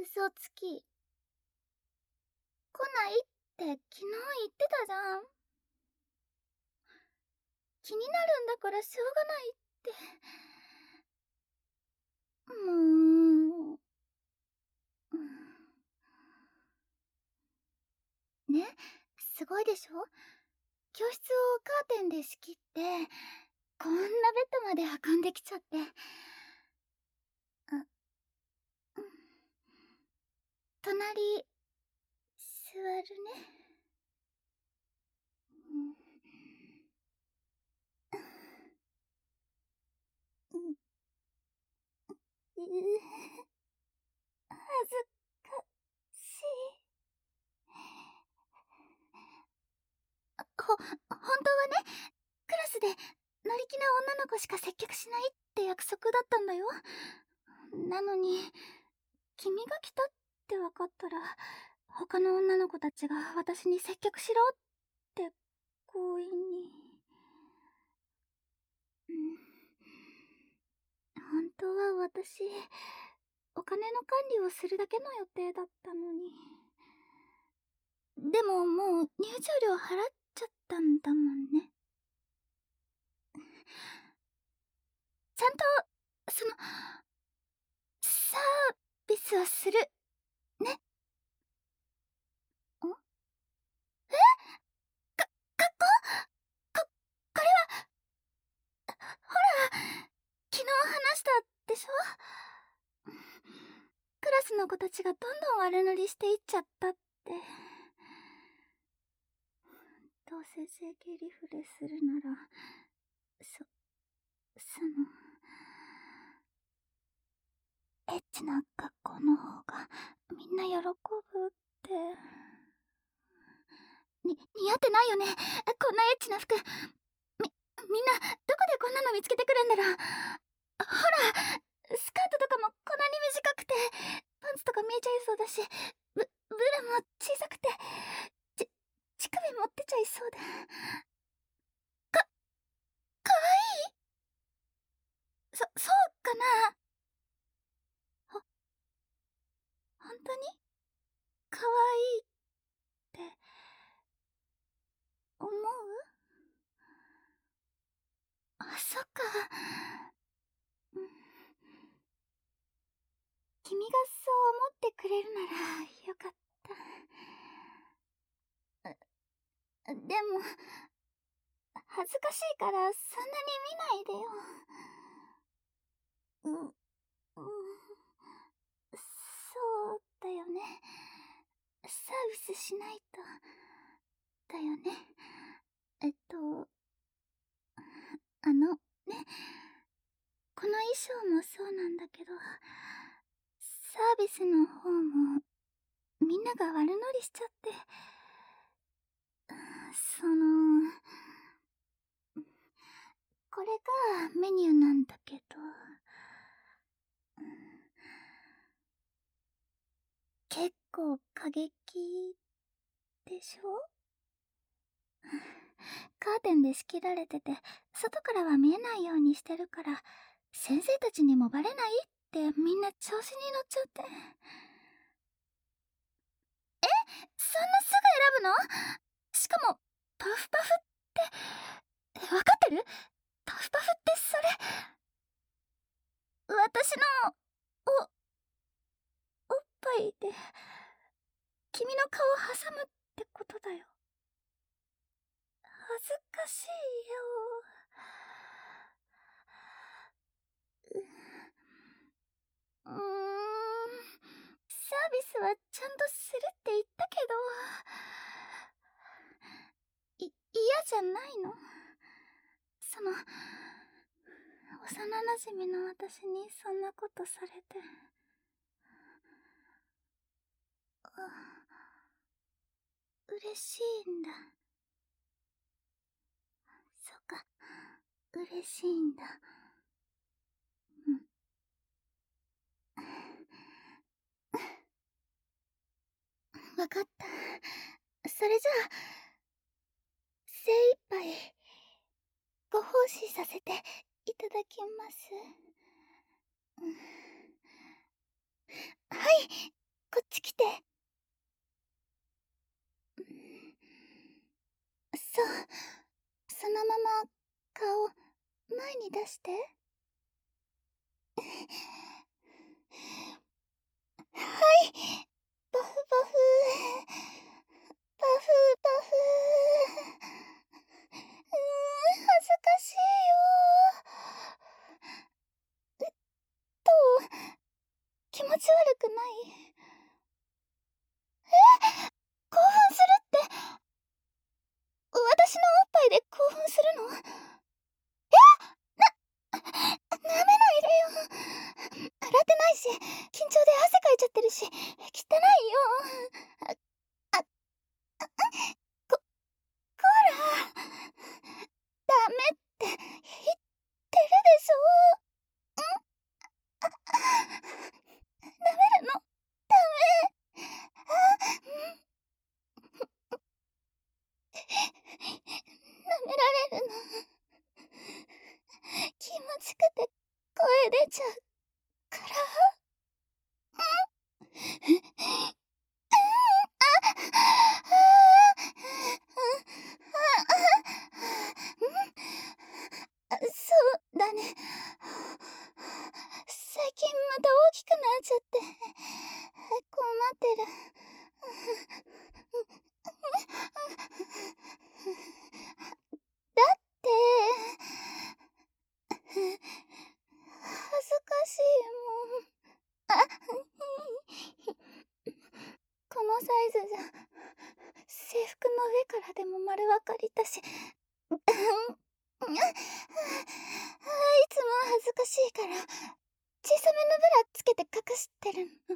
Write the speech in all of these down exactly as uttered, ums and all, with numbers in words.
嘘つき。来ないって昨日言ってたじゃん。気になるんだからしょうがないって。もう、うん、ね、すごいでしょ。教室をカーテンで仕切ってこんなベッドまで運んできちゃって。あ、うん、隣座るね。うん、うん、う恥ずかしい。ほ、本当はね、クラスで乗り気な女の子しか接客しないって約束だったんだよ。なのに君が来たって分かったら、他の女の子たちが私に接客しろって強引に。うん、本当は私、お金の管理をするだけの予定だったのに。でももう入場料払っちゃったんだもんね。ちゃんと、その、サービスはする。ね。ん？え？か、格好？こ、これは、ほら、昨日話したでしょ？クラスの子たちがどんどん悪乗りしていっちゃったって。どうせ整形リフレするなら、そ、その、エッチな格好の方がみんな喜ぶって。に、似合ってないよね、こんなエッチな服。み、みんな、どこでこんなの見つけてくるんだろう。ほら、スカートとかもこんなに短くて、パンツとか見えちゃいそうだし、ブ、ブラも小さくて、ち、乳首持ってちゃいそうで。か、かわいい？そ、そうかな？ほ、本当にかわいいって思う？あ、そっか。うん、君がそう思ってくれるならよかった。でも、恥ずかしいからそんなに見ないでよ。うん、うん、そうだよね。サービスしないと、だよね。えっと、あの、ね、この衣装もそうなんだけど、サービスの方も、みんなが悪乗りしちゃって、その、これがメニューなんだけど、結構過激でしょ？カーテンで仕切られてて、外からは見えないようにしてるから、先生たちにもバレないってみんな調子に乗っちゃって。え？そんなすぐ選ぶの？しかも、パフパフって、わかってる？パフパフってそれ、私の、お、おっぱいで、君の顔を挟むってことだよ。恥ずかしいよ。うーん、サービスはちゃんとするって言ったけど、い、嫌じゃないの？その、幼なじみの私にそんなことされて。嬉しいんだ。そっか、嬉しいんだ。うん。わかった。それじゃあ、精一杯、ご奉仕させていただきます。うん、はい、 こっち来て。そう、そのまま顔前に出して。はい、パフパフパフパフ。うーん、恥ずかしいよ。えっと気持ち悪くない？え、興奮するって、私のおっぱいで興奮するの？え、な、舐めないでよ。洗ってないし、緊張で汗かいちゃってるし、汚いよ。あ、あ、あ、こ、こら、ダメって言ってるでしょ。ん？あ、舐めるのダメ。あ、ん。舐められるの気持ちくて声出ちゃうから。そうだね。最近また大きくなっちゃって困ってる。だって恥ずかしいもん。あ、このサイズじゃ制服の上からでも丸分かりだし、いつも恥ずかしいから小さめのブラつけて隠してるの。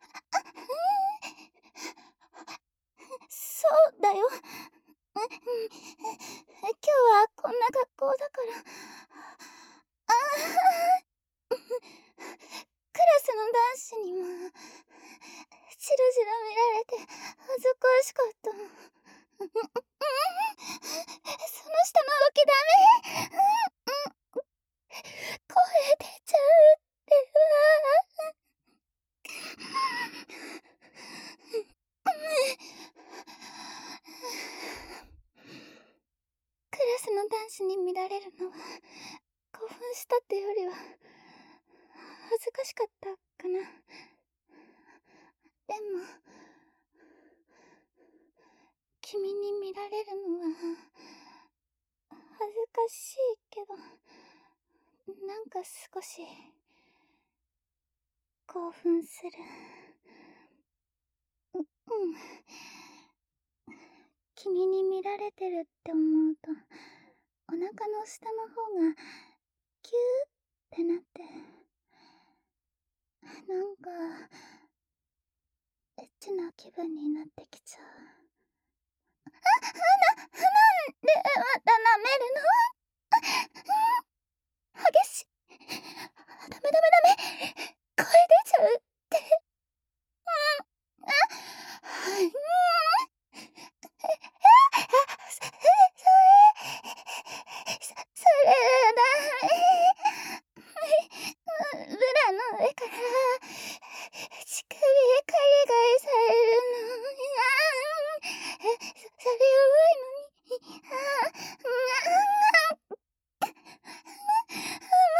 そうだよ。今日はこんな格好だから。あクラスの男子にもチラチラ見られて恥ずかしかった。その下の動きダメ。声出ちゃうってば。クラスの男子に見られるのは興奮したってよりは恥ずかしかったかな。でも君に見られるのは恥ずかしいけど、なんか少し興奮する。う、うん。君に見られてるって思うとお腹の下の方がキューってなって、なんかエッチな気分になってきちゃう。あ、な、なんでまた舐めるの？激しい。ダメダメダメ。声出ちゃうって。うん。あ、うん。え、え、そ、それ、そ、それダメ。ブラの上から乳首でカリガリされるの。あん。そ、それ弱いのに。ああ、あん。もう声我慢できなくなっ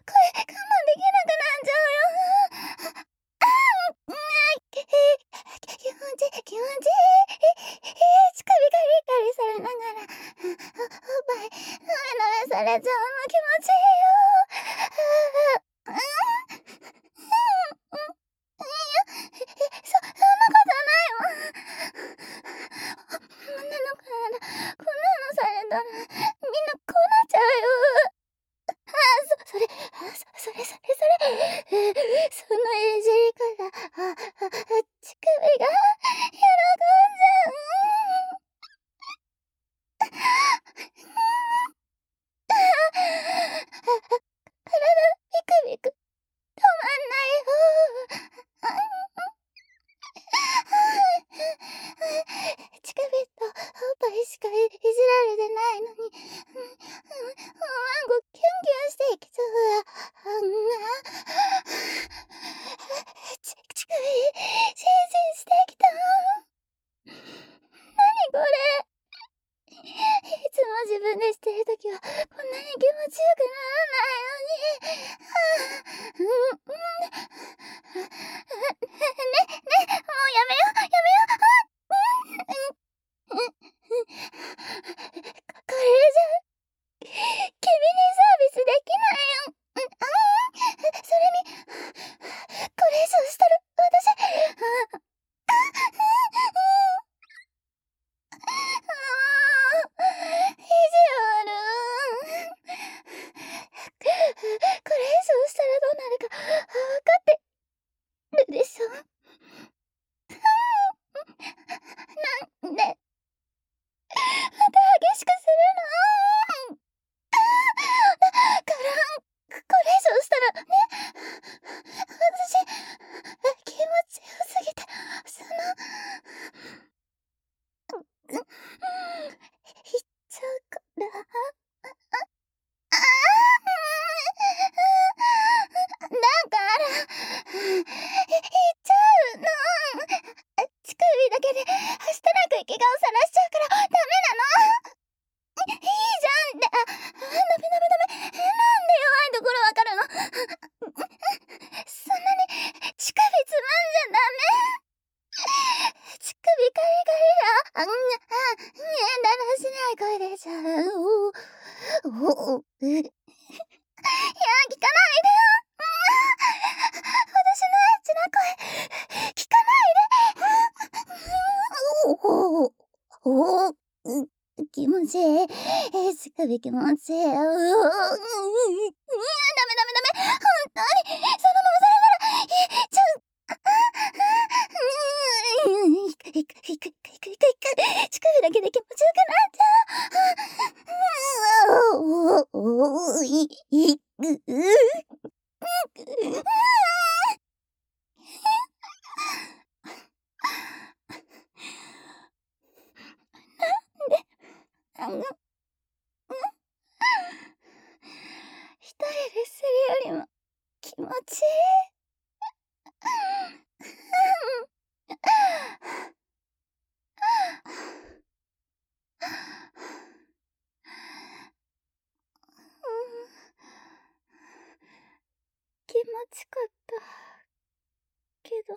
ちゃうよ。あん。気持ちいい気持ちいい。乳首カリカリされながらおっぱいなめなめされちゃうの気持ちいいよ。ああ、うん。いや、そ、そんなことないわ。女の子ならこんなのされたらみんなこうなっちゃうよ。あ、そ、それ、あ、そ、それそれそれ、そのいじり方、あ、あ、乳首が喜んじゃう。体ビクビク止まんないよ。乳首とおっぱいしかいじられてないのに、うん、うん、マンゴキュンキュンしていきそうだ。あんな、ち、乳首シンシンしてきた。なにこれ。いつも自分でしてるときはこんなに気持ちよくならないのに。うんうん。ね、ね、もうやめよやめよ。うんうん。これじゃ君にサービスできないよ。うん、それにこれ以上したら私意地悪。これ以上したらどうなるか分かってるでしょ。なんでまた激しくするの。だからこれ以上したらね、私気持ちよすぎて、その言っちゃうから。だから言っちゃうの。乳首だけではしたなく息顔さらしちゃうからダメなの。いいじゃんって。あ、ダメダメダメ。なんで弱いところわかるの。そんなに乳首つまんじゃダメ。乳首カリカリだ。あんあだらしない声出ちゃう。おおいや、聞かないでよ。私のエッチな声聞かないで。おお気持ちいい。乳首気持ちいい。うーん、ダメダメダメ。本当にそのままそれなら言っちゃう。うん、いくいくいくいくいくいく。乳首だけで気持ちよくなっちゃう。おおいいく。なんであの一人でするよりも気持ちいい。気持ちかったけど、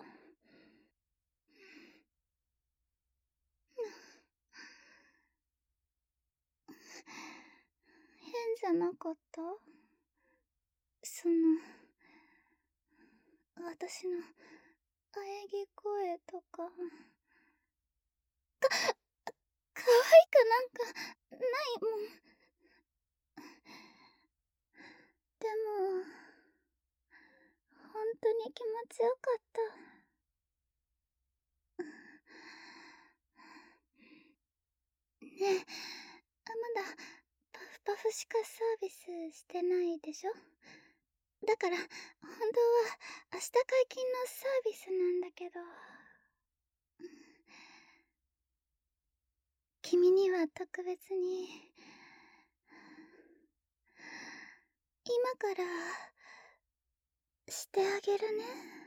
変じゃなかった？その私の喘ぎ声とかか、可愛くなんかないもん。でも本当に気持ちよかった。ねえ、あ、まだパフパフしかサービスしてないでしょ。だから本当は明日解禁のサービスなんだけど、君には特別に今からしてあげるね。